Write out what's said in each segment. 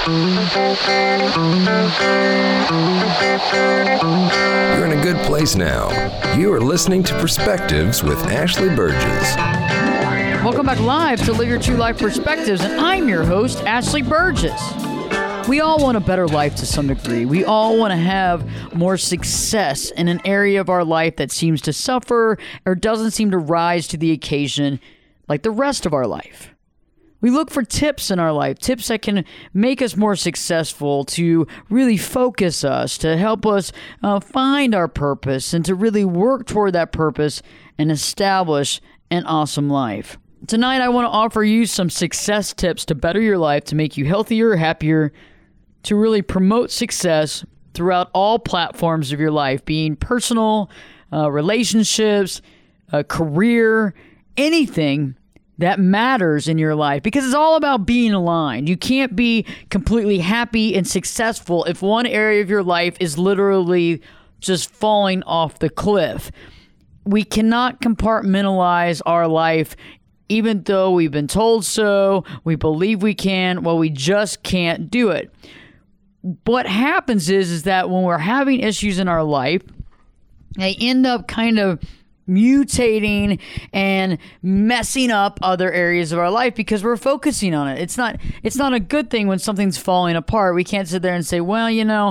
You're in a good place now. You are listening to Perspectives with Ashley Burgess. Welcome back live to Live Your True Life Perspectives, and I'm your host, Ashley Burgess. We all want a better life to some degree. We all want to have more success in an area of our life that seems to suffer or doesn't seem to rise to the occasion like the rest of our life. We look for tips in our life, tips that can make us more successful, to really focus us, to help us find our purpose, and to really work toward that purpose and establish an awesome life. Tonight, I want to offer you some success tips to better your life, to make you healthier, happier, to really promote success throughout all platforms of your life, being personal, relationships, career, anything that matters in your life, because it's all about being aligned. You can't be completely happy and successful if one area of your life is literally just falling off the cliff. We cannot compartmentalize our life. Even though we've been told so, we believe we can, well, we just can't do it. What happens is that when we're having issues in our life, they end up kind of mutating and messing up other areas of our life because we're focusing on it. It's not a good thing when something's falling apart. We can't sit there and say, well,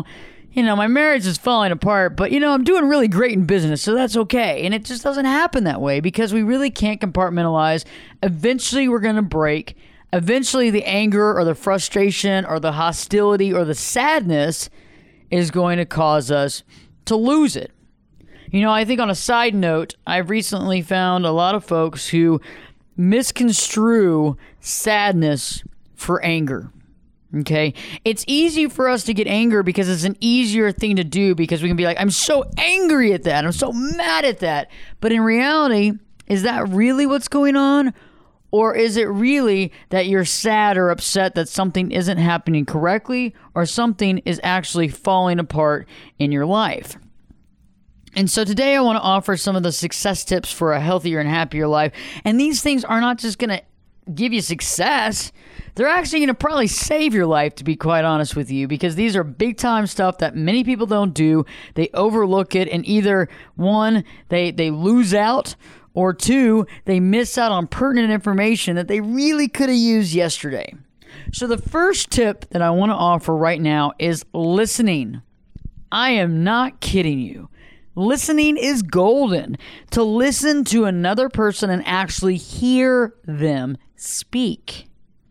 my marriage is falling apart, but, I'm doing really great in business, so that's okay. And it just doesn't happen that way because we really can't compartmentalize. Eventually, we're going to break. Eventually, the anger or the frustration or the hostility or the sadness is going to cause us to lose it. I think on a side note, I've recently found a lot of folks who misconstrue sadness for anger. Okay, it's easy for us to get anger because it's an easier thing to do because we can be like, I'm so angry at that. I'm so mad at that. But in reality, is that really what's going on? Or is it really that you're sad or upset that something isn't happening correctly or something is actually falling apart in your life? And so today I want to offer some of the success tips for a healthier and happier life. And these things are not just going to give you success. They're actually going to probably save your life, to be quite honest with you, because these are big time stuff that many people don't do. They overlook it, and either one, they lose out, or two, they miss out on pertinent information that they really could have used yesterday. So the first tip that I want to offer right now is listening. I am not kidding you. Listening is golden. To listen to another person and actually hear them speak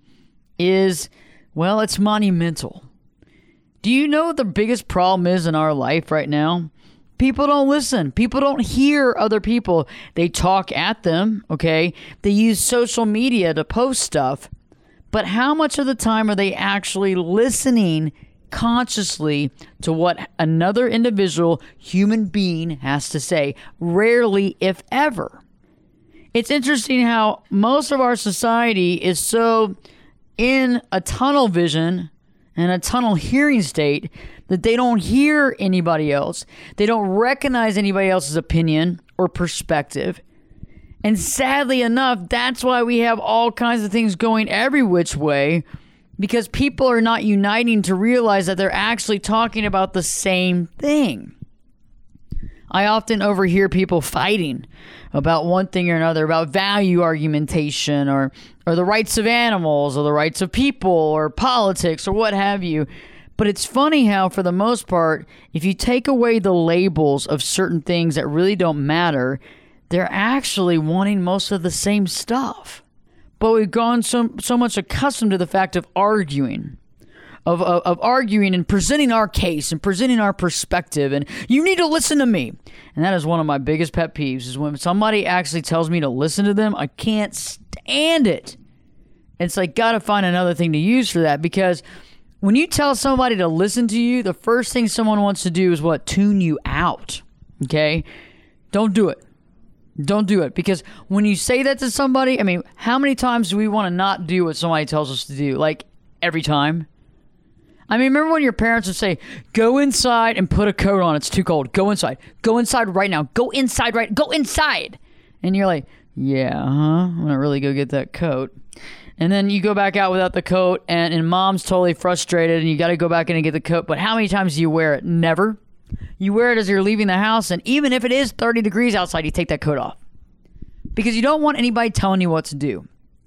is, well, it's monumental. Do you know what the biggest problem is in our life right now? People don't listen. People don't hear other people. They talk at them, okay? They use social media to post stuff. But how much of the time are they actually listening consciously to what another individual human being has to say? Rarely, if ever. It's interesting how most of our society is so in a tunnel vision and a tunnel hearing state that they don't hear anybody else. They don't recognize anybody else's opinion or perspective. And sadly enough, that's why we have all kinds of things going every which way, because people are not uniting to realize that they're actually talking about the same thing. I often overhear people fighting about one thing or another, about value argumentation or the rights of animals or the rights of people or politics or what have you. But it's funny how, for the most part, if you take away the labels of certain things that really don't matter, they're actually wanting most of the same stuff. But we've gone so much accustomed to the fact of arguing. Of arguing and presenting our case and presenting our perspective, and you need to listen to me. And that is one of my biggest pet peeves, is when somebody actually tells me to listen to them. I can't stand it. It's like, gotta find another thing to use for that, because when you tell somebody to listen to you, the first thing someone wants to do is what? Tune you out. Okay? Don't do it. Don't do it. Because when you say that to somebody, I mean, how many times do we want to not do what somebody tells us to do? Like, every time? I mean, remember when your parents would say, go inside and put a coat on, it's too cold. Go inside. Go inside right now. Go inside right. Go inside. And you're like, yeah, I'm going to really go get that coat. And then you go back out without the coat, and mom's totally frustrated, and you got to go back in and get the coat. But how many times do you wear it? Never. You wear it as you're leaving the house, and even if it is 30 degrees outside, you take that coat off. Because you don't want anybody telling you what to do.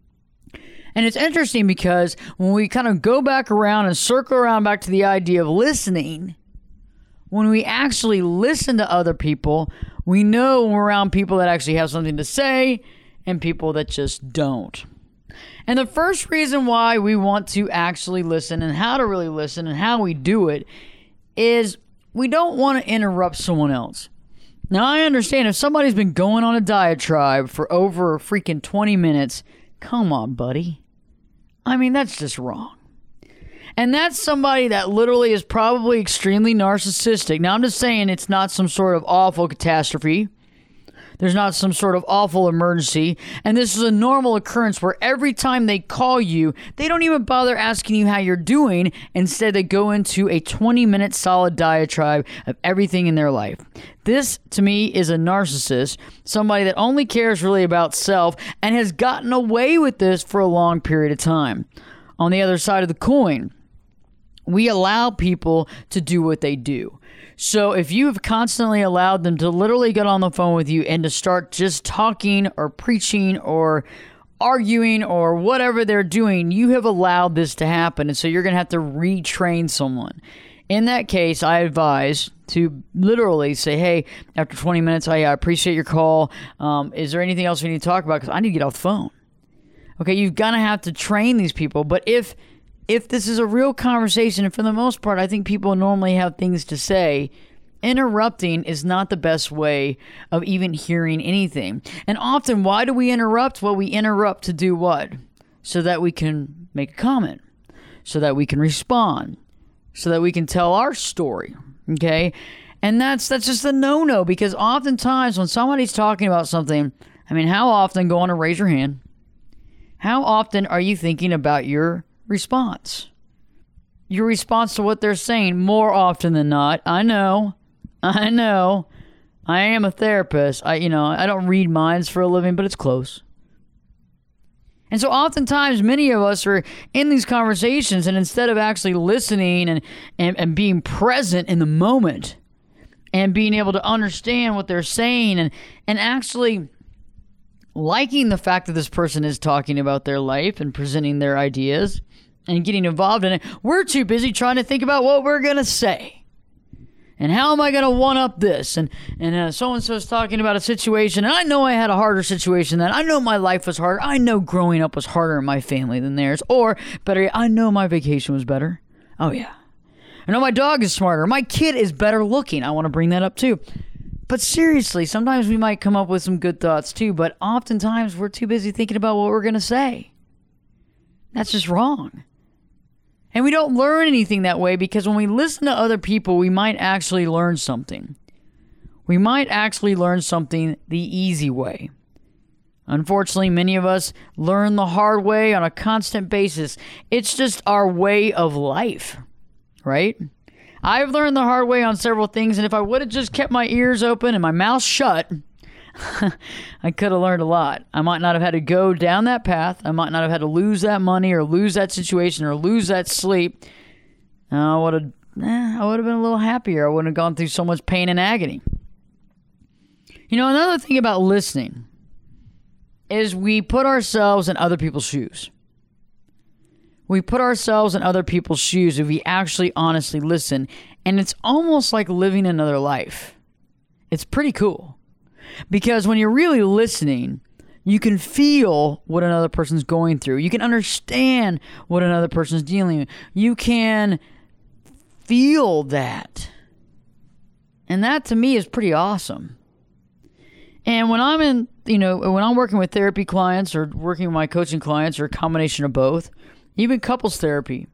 And it's interesting because when we kind of go back around and circle around back to the idea of listening, when we actually listen to other people, we know when we're around people that actually have something to say and people that just don't. And the first reason why we want to actually listen and how to really listen and how we do it is we don't want to interrupt someone else. Now, I understand if somebody's been going on a diatribe for over freaking 20 minutes, come on, buddy. I mean, that's just wrong. And that's somebody that literally is probably extremely narcissistic. Now, I'm just saying it's not some sort of awful catastrophe. There's not some sort of awful emergency. And this is a normal occurrence where every time they call you, they don't even bother asking you how you're doing. Instead, they go into a 20-minute solid diatribe of everything in their life. This, to me, is a narcissist, somebody that only cares really about self and has gotten away with this for a long period of time. On the other side of the coin, we allow people to do what they do. So if you have constantly allowed them to literally get on the phone with you and to start just talking or preaching or arguing or whatever they're doing, you have allowed this to happen. And so you're going to have to retrain someone. In that case, I advise to literally say, hey, after 20 minutes, I appreciate your call. Is there anything else we need to talk about? Because I need to get off the phone. Okay, you're going to have to train these people. But if this is a real conversation, and for the most part, I think people normally have things to say, interrupting is not the best way of even hearing anything. And often, why do we interrupt? Well, we interrupt to do what? So that we can make a comment, so that we can respond, so that we can tell our story, okay? And that's just a no-no, because oftentimes when somebody's talking about something, I mean, how often, go on and raise your hand, how often are you thinking about your response? Your response to what they're saying? More often than not. I know. I am a therapist. I don't read minds for a living, but it's close. And so oftentimes many of us are in these conversations, and instead of actually listening and being present in the moment and being able to understand what they're saying and actually liking the fact that this person is talking about their life and presenting their ideas and getting involved in it, we're too busy trying to think about what we're going to say. And how am I going to one-up this? And so-and-so's talking about a situation, and I know I had a harder situation than I know my life was harder. I know growing up was harder in my family than theirs. Or, better yet, I know my vacation was better. Oh, yeah. I know my dog is smarter. My kid is better looking. I want to bring that up, too. But seriously, sometimes we might come up with some good thoughts, too. But oftentimes, we're too busy thinking about what we're going to say. That's just wrong. And we don't learn anything that way, because when we listen to other people, we might actually learn something. We might actually learn something the easy way. Unfortunately, many of us learn the hard way on a constant basis. It's just our way of life, right? I've learned the hard way on several things, and if I would have just kept my ears open and my mouth shut, I could have learned a lot. I might not have had to go down that path. I might not have had to lose that money or lose that situation or lose that sleep. I would have been a little happier. I wouldn't have gone through so much pain and agony. You know, another thing about listening is we put ourselves in other people's shoes. We put ourselves in other people's shoes if we actually honestly listen, and it's almost like living another life. It's pretty cool. Because when you're really listening, you can feel what another person's going through. You can understand what another person's dealing with. You can feel that. And that to me is pretty awesome. And when I'm when I'm working with therapy clients or working with my coaching clients or a combination of both, even couples therapy,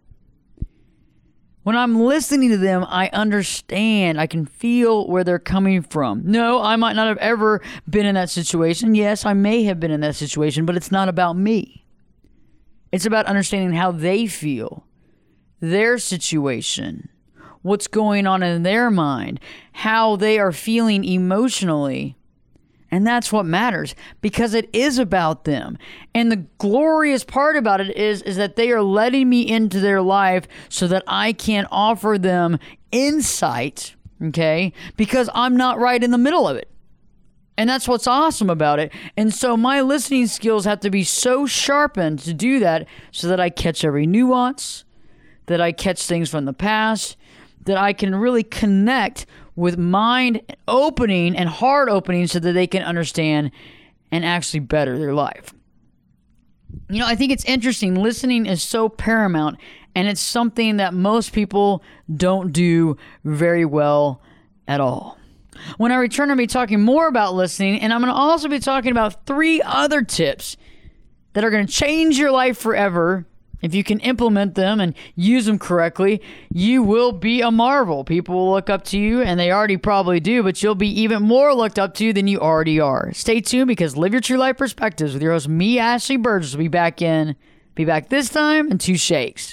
when I'm listening to them, I understand. I can feel where they're coming from. No, I might not have ever been in that situation. Yes, I may have been in that situation, but it's not about me. It's about understanding how they feel, their situation, what's going on in their mind, how they are feeling emotionally, And that's what matters, because it is about them. And the glorious part about it is that they are letting me into their life so that I can offer them insight, okay? Because I'm not right in the middle of it. And that's what's awesome about it. And so my listening skills have to be so sharpened to do that, so that I catch every nuance, that I catch things from the past, that I can really connect with mind opening and heart opening so that they can understand and actually better their life. You know, I think it's interesting. Listening is so paramount, and it's something that most people don't do very well at all. When I return, I'll be talking more about listening, and I'm going to also be talking about 3 other tips that are going to change your life forever. If you can implement them and use them correctly, you will be a marvel. People will look up to you, and they already probably do, but you'll be even more looked up to than you already are. Stay tuned, because Live Your True Life Perspectives with your host, me, Ashley Burgess, will be back this time in 2 shakes.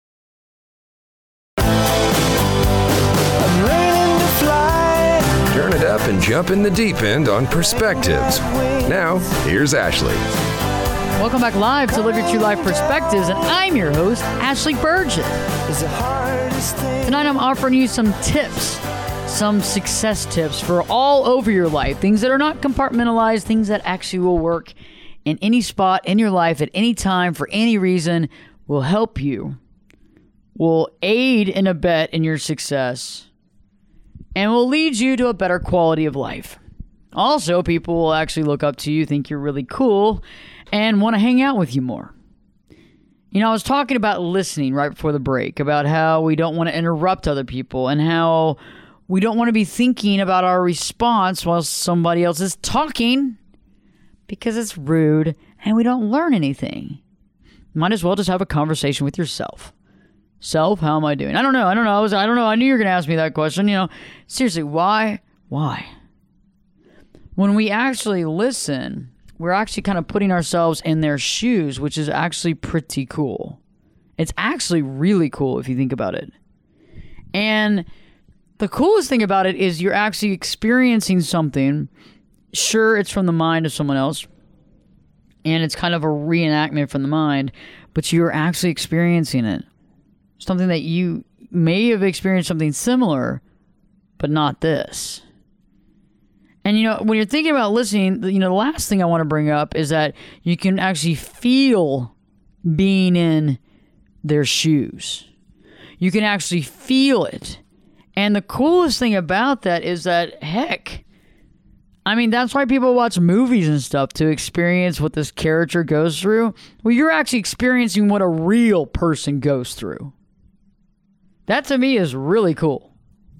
Turn it up and jump in the deep end on Perspectives. Now, here's Ashley. Welcome back live to Live Your True Life Perspectives, and I'm your host, Ashley Burgess. Tonight I'm offering you some tips, some success tips for all over your life, things that are not compartmentalized, things that actually will work in any spot in your life at any time for any reason, will help you, will aid and abet in your success, and will lead you to a better quality of life. Also, people will actually look up to you, think you're really cool, and want to hang out with you more. You know, I was talking about listening right before the break, about how we don't want to interrupt other people and how we don't want to be thinking about our response while somebody else is talking, because it's rude and we don't learn anything. Might as well just have a conversation with yourself. Self, how am I doing? I don't know. I knew you were going to ask me that question. You know, seriously, why? When we actually listen, we're actually kind of putting ourselves in their shoes, which is actually pretty cool. It's actually really cool if you think about it. And the coolest thing about it is you're actually experiencing something. Sure, it's from the mind of someone else, and it's kind of a reenactment from the mind, but you're actually experiencing it. Something that you may have experienced something similar, but not this. And, you know, when you're thinking about listening, you know, the last thing I want to bring up is that you can actually feel being in their shoes. You can actually feel it. And the coolest thing about that is that, heck, I mean, that's why people watch movies and stuff, to experience what this character goes through. Well, you're actually experiencing what a real person goes through. That, to me, is really cool.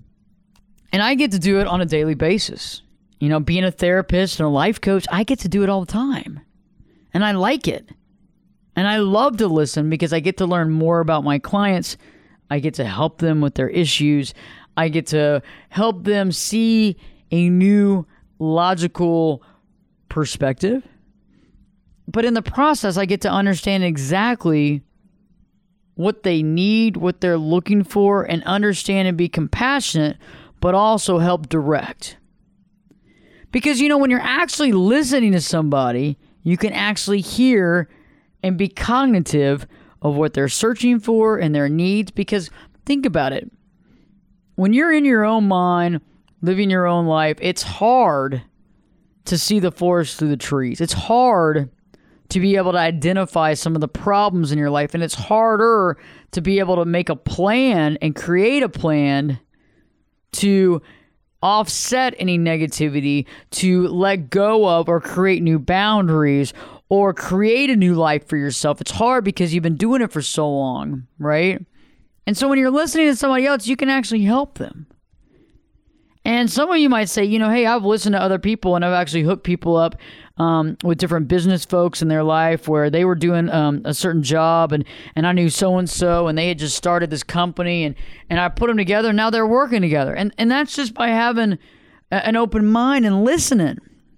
And I get to do it on a daily basis. You know, being a therapist and a life coach, I get to do it all the time. And I like it. And I love to listen, because I get to learn more about my clients. I get to help them with their issues. I get to help them see a new logical perspective. But in the process, I get to understand exactly what they need, what they're looking for, and understand and be compassionate, but also help direct. Because, you know, when you're actually listening to somebody, you can actually hear and be cognitive of what they're searching for and their needs. Because think about it. When you're in your own mind, living your own life, it's hard to see the forest through the trees. It's hard to be able to identify some of the problems in your life. And it's harder to be able to make a plan and create a plan to offset any negativity, to let go of or create new boundaries or create a new life for yourself. It's hard because you've been doing it for so long, right? And so when you're listening to somebody else, you can actually help them. And some of you might say, you know, hey, I've listened to other people and I've actually hooked people up with different business folks in their life where they were doing a certain job and I knew so-and-so and they had just started this company and I put them together and now they're working together. And that's just by having an open mind and listening.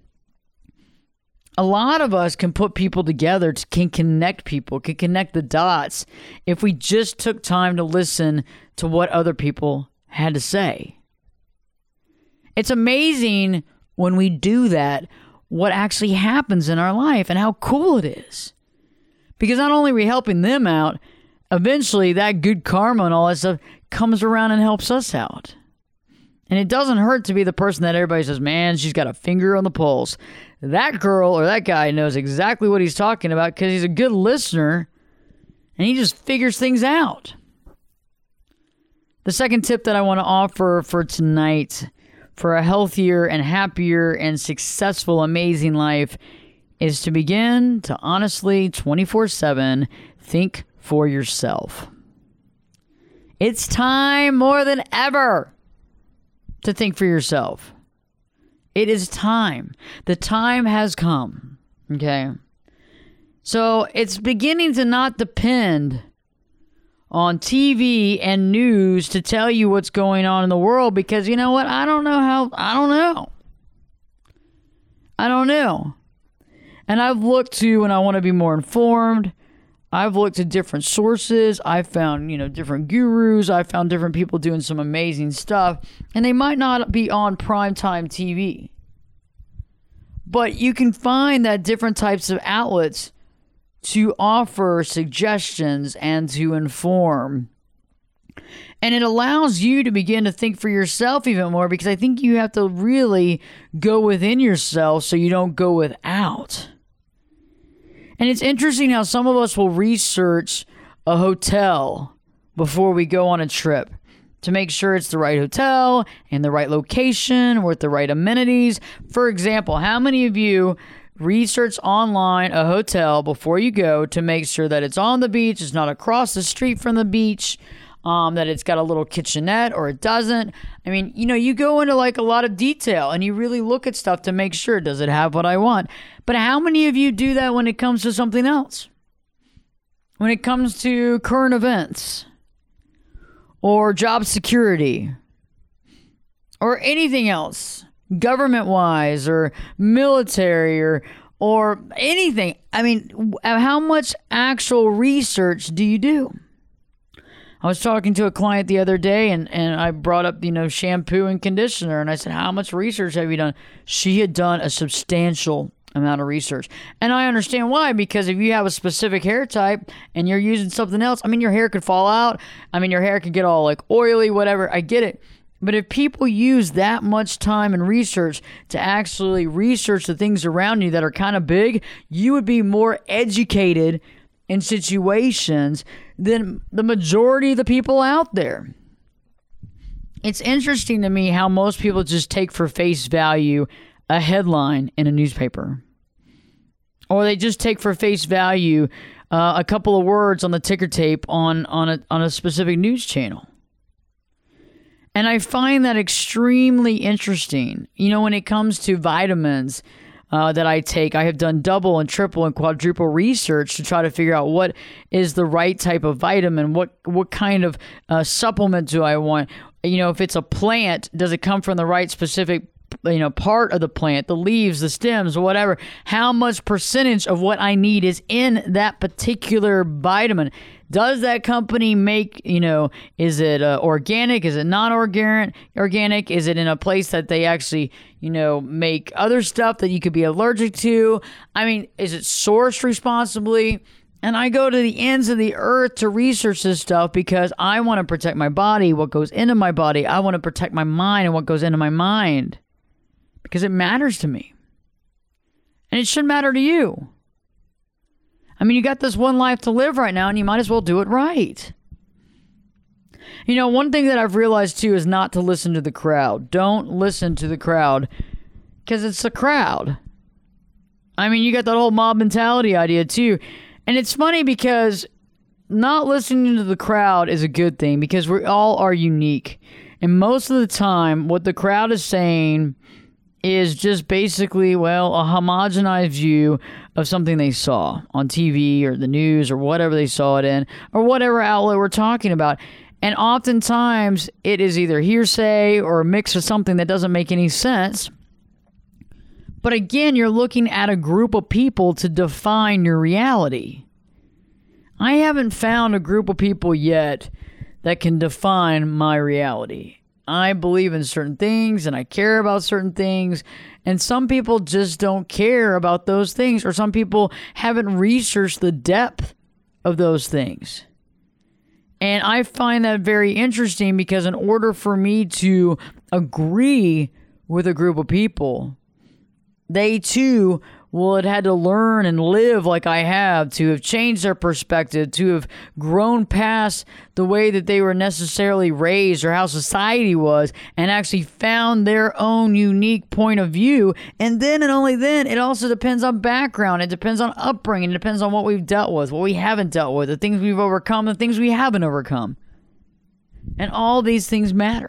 A lot of us can put people together, can connect people, can connect the dots if we just took time to listen to what other people had to say. It's amazing when we do that, what actually happens in our life and how cool it is. Because not only are we helping them out, eventually that good karma and all that stuff comes around and helps us out. And it doesn't hurt to be the person that everybody says, man, she's got a finger on the pulse. That girl or that guy knows exactly what he's talking about because he's a good listener and he just figures things out. The second tip that I want to offer for tonight for a healthier and happier and successful, amazing life is to begin to honestly 24/7 think for yourself. It's time more than ever to think for yourself. It is time. The time has come. Okay? So it's beginning to not depend on TV and news to tell you what's going on in the world because you know what? I don't know. And I've looked to when I want to be more informed. I've looked at different sources. I've found, different gurus. I've found different people doing some amazing stuff. And they might not be on primetime TV. But you can find that different types of outlets to offer suggestions and to inform. And it allows you to begin to think for yourself even more because I think you have to really go within yourself so you don't go without. And it's interesting how some of us will research a hotel before we go on a trip to make sure it's the right hotel and the right location with the right amenities. For example, how many of you research online a hotel before you go to make sure that it's on the beach, it's not across the street from the beach, that it's got a little kitchenette or it doesn't? I mean, you go into like a lot of detail and you really look at stuff to make sure, does it have what I want? But how many of you do that when it comes to something else? When it comes to current events or job security or anything else, government-wise or military or anything. I mean, how much actual research do you do? I was talking to a client the other day and I brought up, shampoo and conditioner. And I said, how much research have you done? She had done a substantial amount of research. And I understand why, because if you have a specific hair type and you're using something else, your hair could fall out. Your hair could get all like oily, whatever. I get it. But if people use that much time and research to actually research the things around you that are kind of big, you would be more educated in situations than the majority of the people out there. It's interesting to me how most people just take for face value a headline in a newspaper. Or they just take for face value a couple of words on the ticker tape on a specific news channel. And I find that extremely interesting. When it comes to vitamins that I take, I have done double and triple and quadruple research to try to figure out what is the right type of vitamin, what kind of supplement do I want. If it's a plant, does it come from the right specific part of the plant, the leaves, the stems, whatever? How much percentage of what I need is in that particular vitamin? Does that company make, is it organic? Is it non-organic? Is it in a place that they actually, make other stuff that you could be allergic to? Is it sourced responsibly? And I go to the ends of the earth to research this stuff because I want to protect my body, what goes into my body. I want to protect my mind and what goes into my mind because it matters to me. And it should matter to you. You got this one life to live right now and you might as well do it right. One thing that I've realized too is not to listen to the crowd. Don't listen to the crowd because it's the crowd. You got that whole mob mentality idea too. And it's funny because not listening to the crowd is a good thing because we all are unique. And most of the time, what the crowd is saying is just basically, a homogenized view of something they saw on TV or the news or whatever they saw it in or whatever outlet we're talking about. And oftentimes, it is either hearsay or a mix of something that doesn't make any sense. But again, you're looking at a group of people to define your reality. I haven't found a group of people yet that can define my reality. I believe in certain things and I care about certain things. And some people just don't care about those things, or some people haven't researched the depth of those things. And I find that very interesting because in order for me to agree with a group of people, they too will have had to learn and live like I have, to have changed their perspective, to have grown past the way that they were necessarily raised or how society was, and actually found their own unique point of view. And then and only then, it also depends on background. It depends on upbringing. It depends on what we've dealt with, what we haven't dealt with, the things we've overcome, the things we haven't overcome. And all these things matter.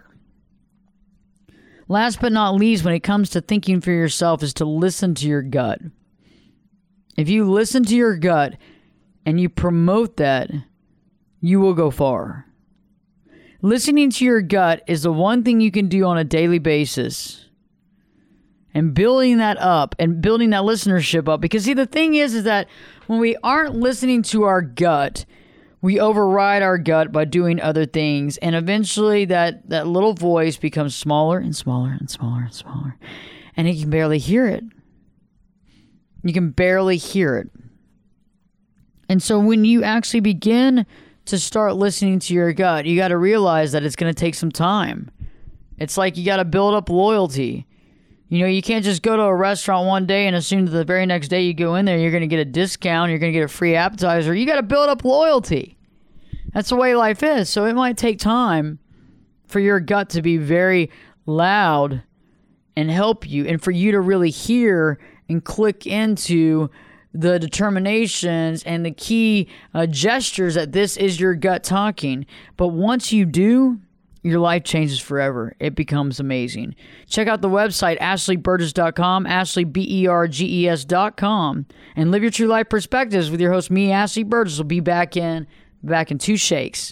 Last but not least, when it comes to thinking for yourself, is to listen to your gut. If you listen to your gut and you promote that, you will go far. Listening to your gut is the one thing you can do on a daily basis. And building that up and building that listenership up. Because see, the thing is that when we aren't listening to our gut, we override our gut by doing other things. And eventually that little voice becomes smaller and smaller and smaller and smaller. And you can barely hear it. You can barely hear it. And so when you actually begin to start listening to your gut, you got to realize that it's going to take some time. It's like you got to build up loyalty. You know, you can't just go to a restaurant one day and assume that the very next day you go in there, you're going to get a discount, you're going to get a free appetizer. You got to build up loyalty. That's the way life is. So it might take time for your gut to be very loud and help you, and for you to really hear and click into the determinations and the key gestures that this is your gut talking. But once you do, your life changes forever. It becomes amazing. Check out the website, ashleyburgess.com, ashleyberges.com, and live your true life perspectives with your host, me, Ashley Burgess. Will be back in 2 shakes.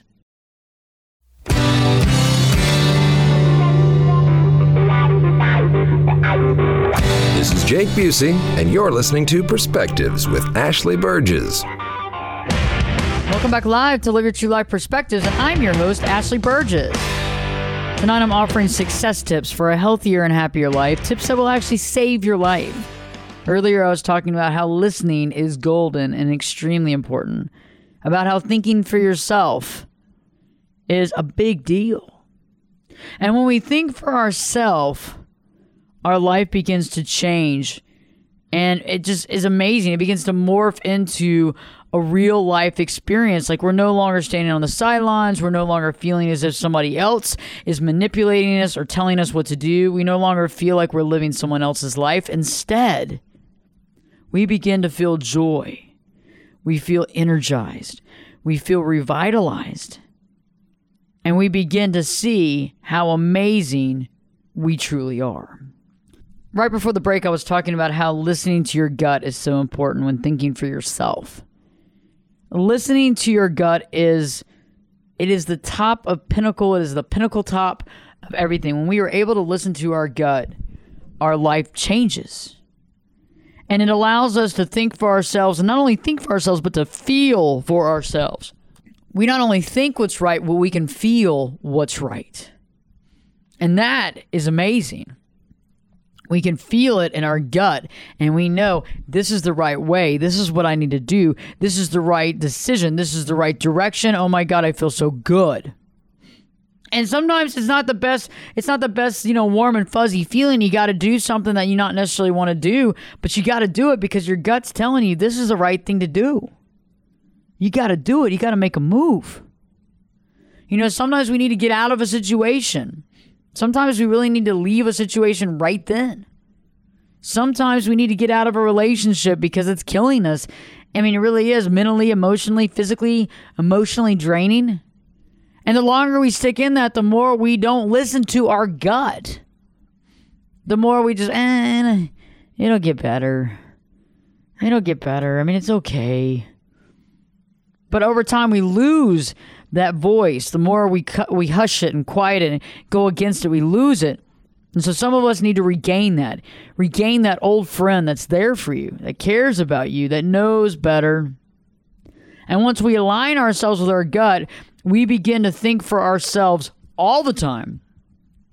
This is Jake Busey, and you're listening to Perspectives with Ashley Burgess. Welcome back live to Live Your True Life Perspectives, and I'm your host, Ashley Burgess. Tonight I'm offering success tips for a healthier and happier life, tips that will actually save your life. Earlier I was talking about how listening is golden and extremely important, about how thinking for yourself is a big deal. And when we think for ourselves, our life begins to change, and it just is amazing. It begins to morph into a real life experience. Like, we're no longer standing on the sidelines. We're no longer feeling as if somebody else is manipulating us or telling us what to do. We no longer feel like we're living someone else's life. Instead, we begin to feel joy. We feel energized. We feel revitalized. And we begin to see how amazing we truly are. Right before the break, I was talking about how listening to your gut is so important when thinking for yourself. Listening to your gut is the top of pinnacle. It is the pinnacle top of everything. When we are able to listen to our gut, our life changes. And it allows us to think for ourselves, and not only think for ourselves, but to feel for ourselves. We not only think what's right, but we can feel what's right. And that is amazing. We can feel it in our gut, and we know this is the right way. This is what I need to do. This is the right decision. This is the right direction. Oh my God, I feel so good. And sometimes it's not the best, warm and fuzzy feeling. You got to do something that you not necessarily want to do, but you got to do it because your gut's telling you this is the right thing to do. You got to do it. You got to make a move. You know, sometimes we need to get out of a situation. Sometimes we really need to leave a situation right then. Sometimes we need to get out of a relationship because it's killing us. I mean, it really is mentally, emotionally, physically, emotionally draining. And the longer we stick in that, the more we don't listen to our gut. The more we just, it'll get better. It'll get better. I mean, it's okay. But over time, we lose that voice. The more we hush it and quiet it and go against it, we lose it. And so some of us need to regain that old friend that's there for you, that cares about you, that knows better. And once we align ourselves with our gut, we begin to think for ourselves all the time.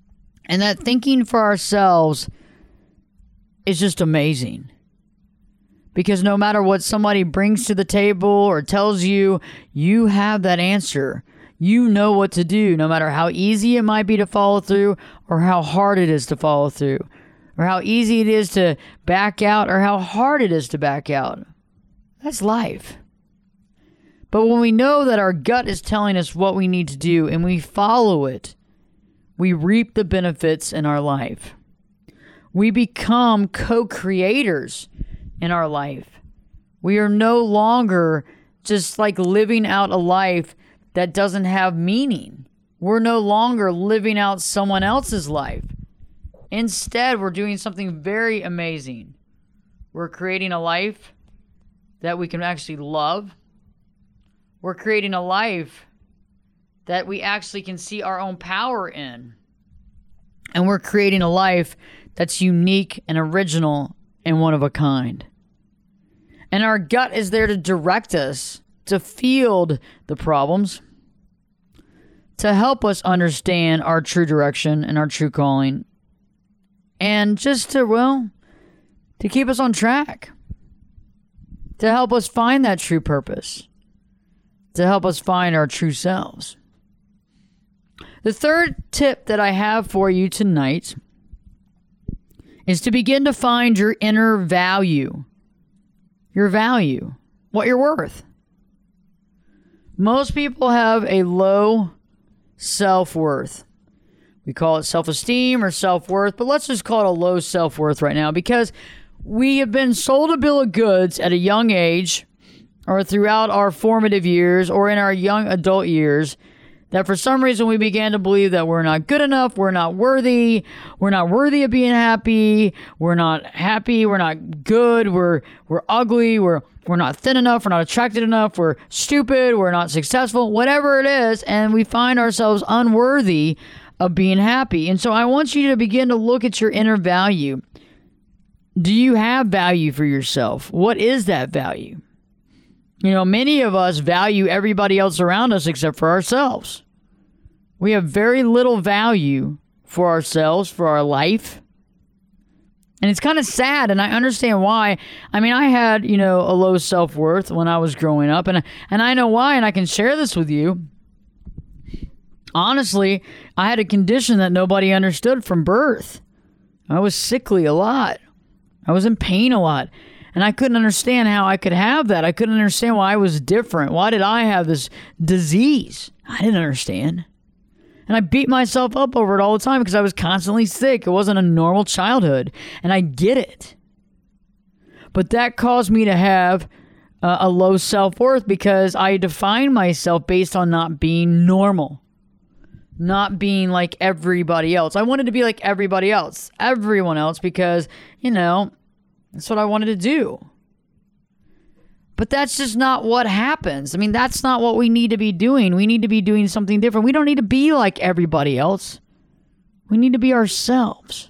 And that thinking for ourselves is just amazing. Because no matter what somebody brings to the table or tells you, you have that answer. You know what to do, no matter how easy it might be to follow through or how hard it is to follow through, or how easy it is to back out or how hard it is to back out. That's life. But when we know that our gut is telling us what we need to do and we follow it, we reap the benefits in our life. We become co-creators in our life. We are no longer just like living out a life that doesn't have meaning. We're no longer living out someone else's life. Instead, we're doing something very amazing. We're creating a life that we can actually love. We're creating a life that we actually can see our own power in. And we're creating a life that's unique and original and one of a kind. And our gut is there to direct us, to field the problems, to help us understand our true direction and our true calling, and just to keep us on track, to help us find that true purpose, to help us find our true selves. The third tip that I have for you tonight is to begin to find your inner value. Your value, what you're worth. Most people have a low self-worth. We call it self-esteem or self-worth, but let's just call it a low self-worth right now because we have been sold a bill of goods at a young age or throughout our formative years or in our young adult years that for some reason we began to believe that we're not good enough, we're not worthy of being happy, we're not happy, we're not good, we're ugly, we're not thin enough, we're not attractive enough, we're stupid, we're not successful, whatever it is, and we find ourselves unworthy of being happy. And so I want you to begin to look at your inner value. Do you have value for yourself? What is that value? You know, many of us value everybody else around us except for ourselves. We have very little value for ourselves, for our life. And it's kind of sad, and I understand why. I mean, I had, a low self-worth when I was growing up, and I know why, and I can share this with you. Honestly, I had a condition that nobody understood from birth. I was sickly a lot. I was in pain a lot. And I couldn't understand how I could have that. I couldn't understand why I was different. Why did I have this disease? I didn't understand. And I beat myself up over it all the time because I was constantly sick. It wasn't a normal childhood. And I get it. But that caused me to have a low self-worth because I defined myself based on not being normal. Not being like everybody else. I wanted to be like everybody else. Everyone else because, that's what I wanted to do. But that's just not what happens. I mean, that's not what we need to be doing. We need to be doing something different. We don't need to be like everybody else. We need to be ourselves.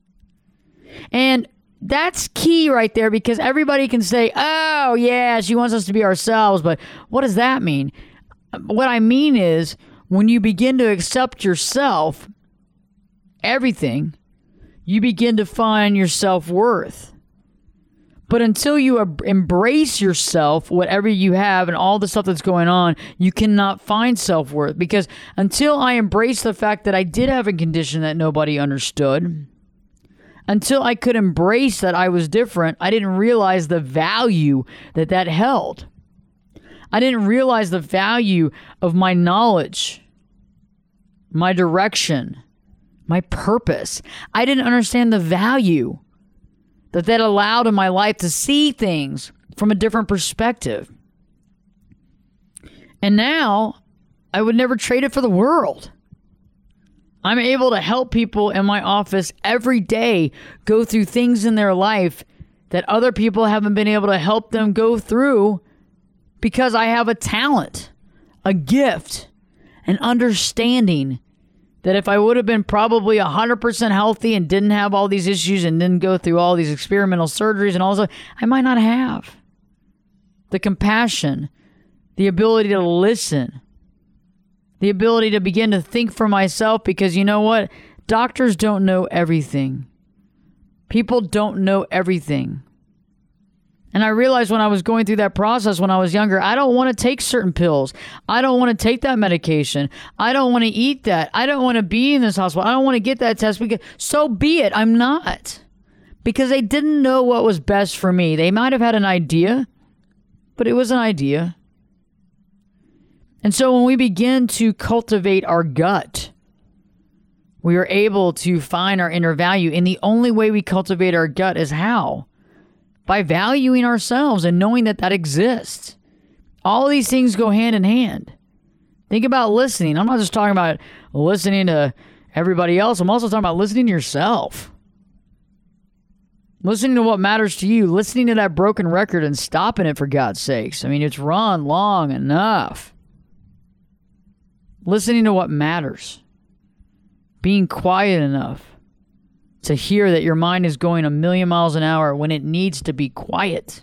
And that's key right there because everybody can say, oh, yeah, she wants us to be ourselves. But what does that mean? What I mean is when you begin to accept yourself, everything, you begin to find your self-worth. But until you embrace yourself, whatever you have and all the stuff that's going on, you cannot find self-worth. Because until I embraced the fact that I did have a condition that nobody understood, until I could embrace that I was different, I didn't realize the value that held. I didn't realize the value of my knowledge, my direction, my purpose. I didn't understand the value that allowed in my life to see things from a different perspective. And now, I would never trade it for the world. I'm able to help people in my office every day go through things in their life that other people haven't been able to help them go through because I have a talent, a gift, an understanding that if I would have been probably 100% healthy and didn't have all these issues and didn't go through all these experimental surgeries and all that, I might not have the compassion, the ability to listen, the ability to begin to think for myself because you know what? Doctors don't know everything. People don't know everything. And I realized when I was going through that process when I was younger, I don't want to take certain pills. I don't want to take that medication. I don't want to eat that. I don't want to be in this hospital. I don't want to get that test. So be it. I'm not. Because they didn't know what was best for me. They might have had an idea, but it was an idea. And so when we begin to cultivate our gut, we are able to find our inner value. And the only way we cultivate our gut is how? By valuing ourselves and knowing that that exists. All these things go hand in hand. Think about listening. I'm not just talking about listening to everybody else. I'm also talking about listening to yourself. Listening to what matters to you. Listening to that broken record and stopping it, for God's sakes. I mean, it's run long enough. Listening to what matters. Being quiet enough to hear that your mind is going a million miles an hour when it needs to be quiet.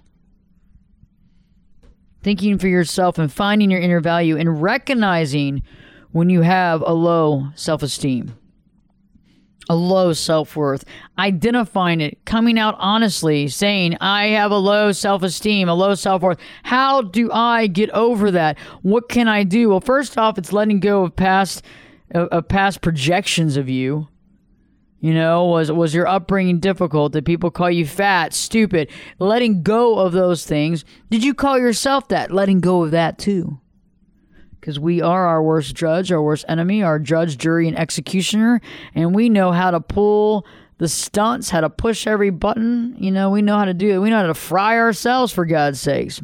Thinking for yourself and finding your inner value and recognizing when you have a low self-esteem, a low self-worth, identifying it, coming out honestly, saying, I have a low self-esteem, a low self-worth. How do I get over that? What can I do? Well, first off, it's letting go of past projections of you. You know, was your upbringing difficult? Did people call you fat, stupid? Letting go of those things. Did you call yourself that? Letting go of that too. Because we are our worst judge, our worst enemy, our judge, jury, and executioner. And we know how to pull the stunts, how to push every button. You know, we know how to do it. We know how to fry ourselves, for God's sakes.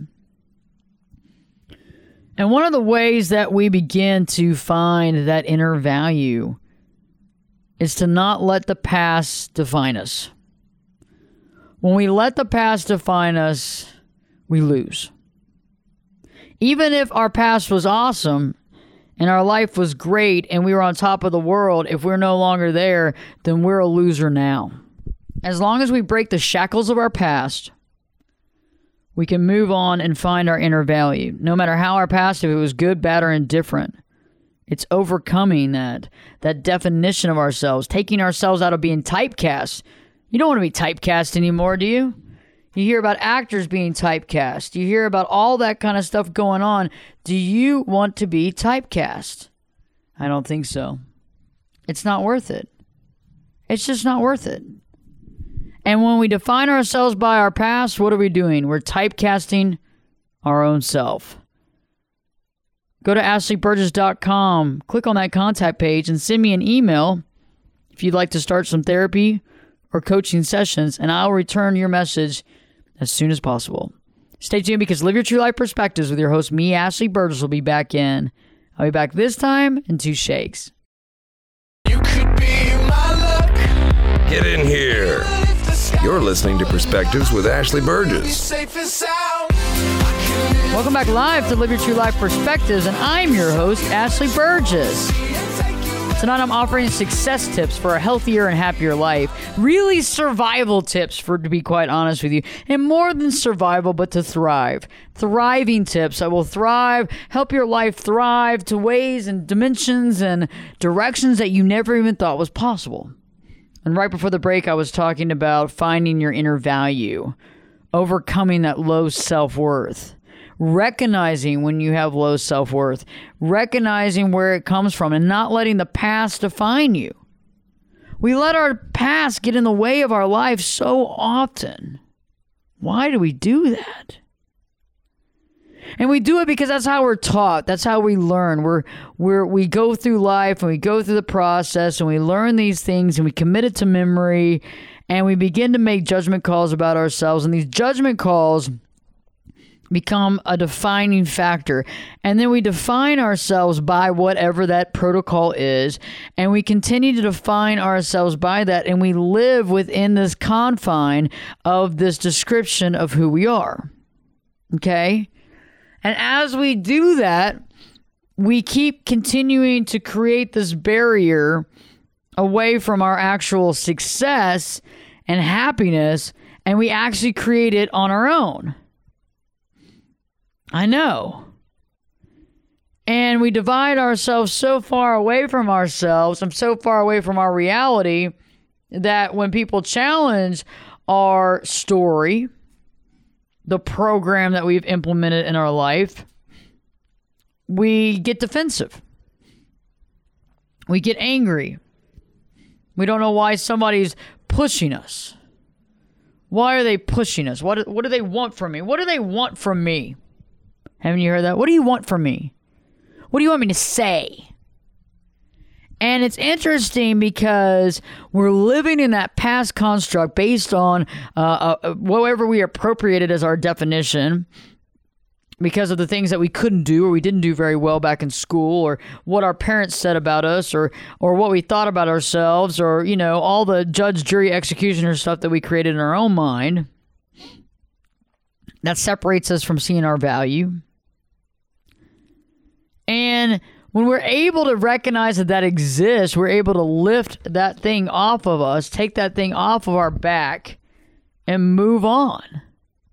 And one of the ways that we begin to find that inner value is to not let the past define us. When we let the past define us, we lose. Even if our past was awesome and our life was great and we were on top of the world, if we're no longer there, then we're a loser now. As long as we break the shackles of our past, we can move on and find our inner value. No matter how our past, if it was good, bad, or indifferent. It's overcoming that definition of ourselves, taking ourselves out of being typecast. You don't want to be typecast anymore, do you? You hear about actors being typecast. You hear about all that kind of stuff going on. Do you want to be typecast? I don't think so. It's not worth it. It's just not worth it. And when we define ourselves by our past, what are we doing? We're typecasting our own self. Go to ashleyburgess.com, click on that contact page, and send me an email if you'd like to start some therapy or coaching sessions, and I'll return your message as soon as possible. Stay tuned, because Live Your True Life Perspectives with your host, me, Ashley Burgess, will be back in. I'll be back this time in 2 shakes. You could be my luck. Get in here. You're listening to Perspectives with Ashley Burgess. Safe and sound. Welcome back live to Live Your True Life Perspectives, and I'm your host, Ashley Burgess. Tonight I'm offering success tips for a healthier and happier life. Really survival tips, to be quite honest with you. And more than survival, but to thrive. Thriving tips that will help your life thrive to ways and dimensions and directions that you never even thought was possible. And right before the break, I was talking about finding your inner value, overcoming that low self-worth. Recognizing when you have low self-worth, recognizing where it comes from, and not letting the past define you. We let our past get in the way of our life so often. Why do we do that? And we do it because that's how we're taught. That's how we learn. We go through life and we go through the process and we learn these things and we commit it to memory and we begin to make judgment calls about ourselves. And these judgment calls become a defining factor. And then we define ourselves by whatever that protocol is. And we continue to define ourselves by that. And we live within this confine of this description of who we are. Okay? And as we do that, we keep continuing to create this barrier away from our actual success and happiness. And we actually create it on our own. I know. And we divide ourselves so far away from ourselves and so far away from our reality that when people challenge our story, the program that we've implemented in our life, we get defensive. We get angry. We don't know why somebody's pushing us. Why are they pushing us? What do they want from me? What do they want from me? Haven't you heard that? What do you want from me? What do you want me to say? And it's interesting because we're living in that past construct based on whatever we appropriated as our definition because of the things that we couldn't do or we didn't do very well back in school, or what our parents said about us, or what we thought about ourselves, or, you know, all the judge, jury, executioner stuff that we created in our own mind. That separates us from seeing our value. And when we're able to recognize that exists, we're able to lift that thing off of us, take that thing off of our back, and move on.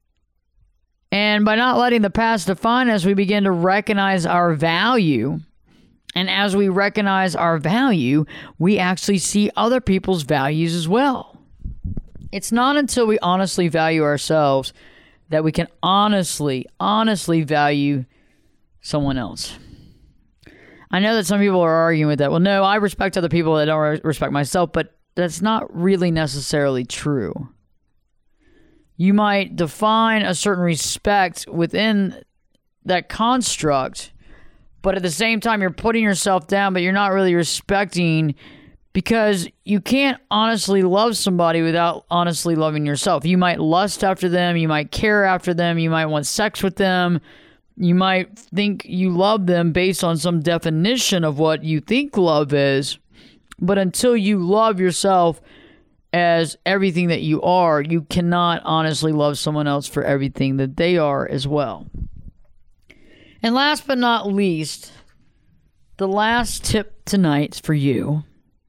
And by not letting the past define us, we begin to recognize our value. And as we recognize our value, we actually see other people's values as well. It's not until we honestly value ourselves that we can honestly value someone else. I know that some people are arguing with that. Well, no, I respect other people that don't respect myself, but that's not really necessarily true. You might define a certain respect within that construct, but at the same time, you're putting yourself down, but you're not really respecting, because you can't honestly love somebody without honestly loving yourself. You might lust after them. You might care after them. You might want sex with them. You might think you love them based on some definition of what you think love is. But until you love yourself as everything that you are, you cannot honestly love someone else for everything that they are as well. And last but not least, the last tip tonight for you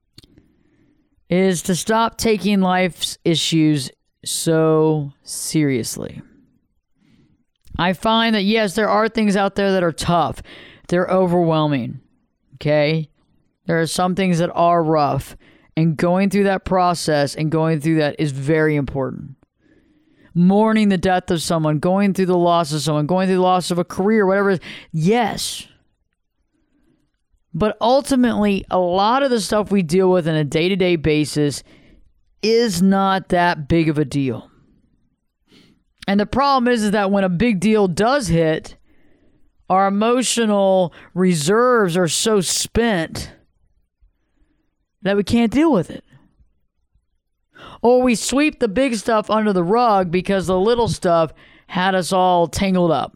is to stop taking life's issues so seriously. I find that, yes, there are things out there that are tough. They're overwhelming, okay? There are some things that are rough, and going through that process and going through that is very important. Mourning the death of someone, going through the loss of someone, going through the loss of a career, whatever it is, yes. But ultimately, a lot of the stuff we deal with on a day-to-day basis is not that big of a deal. And the problem is that when a big deal does hit, our emotional reserves are so spent that we can't deal with it. Or we sweep the big stuff under the rug because the little stuff had us all tangled up.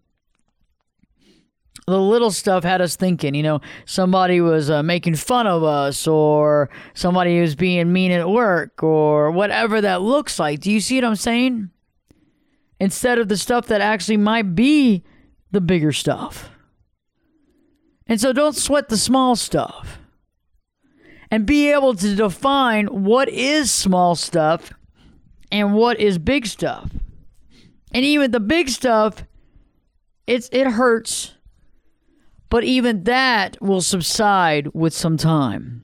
The little stuff had us thinking, you know, somebody was making fun of us, or somebody was being mean at work, or whatever that looks like. Do you see what I'm saying? Instead of the stuff that actually might be the bigger stuff. And so don't sweat the small stuff. And be able to define what is small stuff and what is big stuff. And even the big stuff, it hurts. But even that will subside with some time.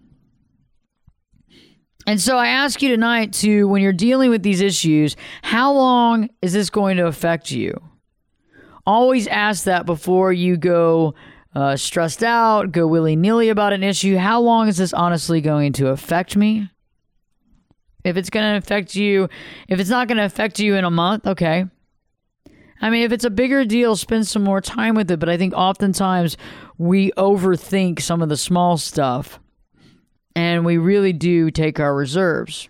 And so I ask you tonight to, when you're dealing with these issues, how long is this going to affect you? Always ask that before you go stressed out, go willy-nilly about an issue. How long is this honestly going to affect me? If it's going to affect you, if it's not going to affect you in a month, okay. I mean, if it's a bigger deal, spend some more time with it. But I think oftentimes we overthink some of the small stuff. And we really do take our reserves.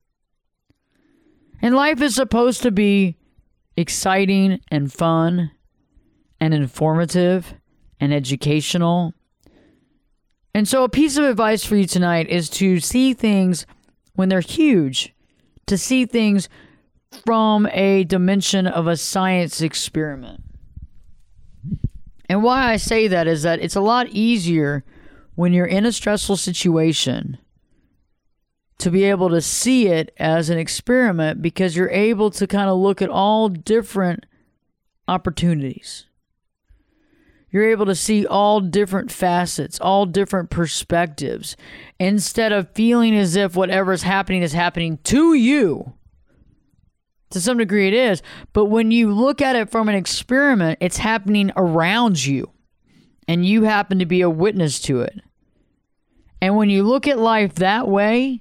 And life is supposed to be exciting and fun and informative and educational. And so a piece of advice for you tonight is to see things when they're huge, to see things from a dimension of a science experiment. And why I say that is that it's a lot easier when you're in a stressful situation to be able to see it as an experiment, because you're able to kind of look at all different opportunities. You're able to see all different facets, all different perspectives, instead of feeling as if whatever's happening is happening to you. To some degree it is, but when you look at it from an experiment, it's happening around you, and you happen to be a witness to it. And when you look at life that way,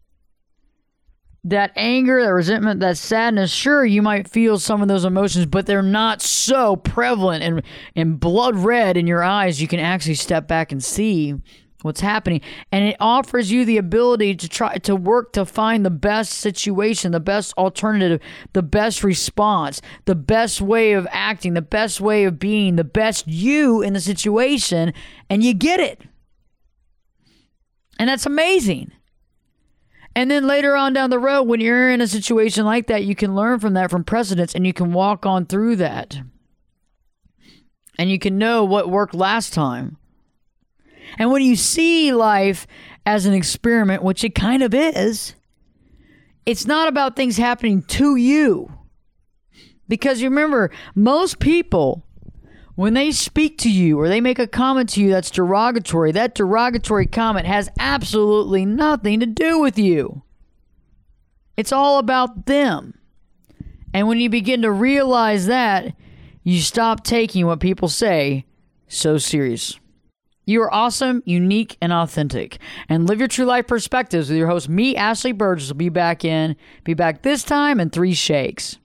that anger, that resentment, that sadness, sure, you might feel some of those emotions, but they're not so prevalent and blood red in your eyes. You can actually step back and see what's happening. And it offers you the ability to try to work to find the best situation, the best alternative, the best response, the best way of acting, the best way of being, the best you in the situation, and you get it. And that's amazing. And then later on down the road, when you're in a situation like that, you can learn from that, from precedents, and you can walk on through that. And you can know what worked last time. And when you see life as an experiment, which it kind of is, it's not about things happening to you. Because you remember, most people, when they speak to you or they make a comment to you that's derogatory, that derogatory comment has absolutely nothing to do with you. It's all about them. And when you begin to realize that, you stop taking what people say so serious. You are awesome, unique, and authentic. And live your true life perspectives with your host, me, Ashley Burgess, will be back this time in 3 shakes.